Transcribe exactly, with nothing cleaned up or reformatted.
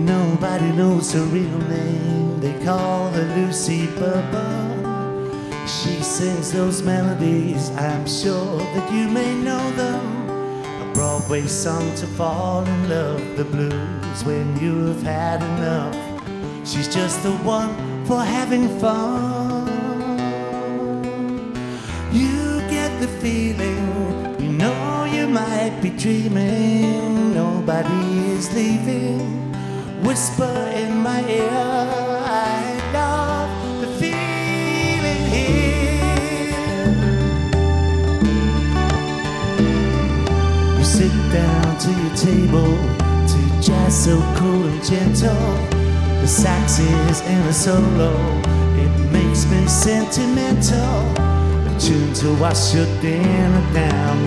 Nobody knows her real name. They call her Lucy Bubba. She sings those melodies, I'm sure that you may know them. A Broadway song to fall in love, the blues when you have had enough. She's just the one for having fun. You get the feeling, you know you might be dreaming. Nobody is leaving. Whisper in my ear, I love the feeling here. You sit down to your table to jazz so cool and gentle. The sax is in a solo, it makes me sentimental. A tune to wash your dinner down.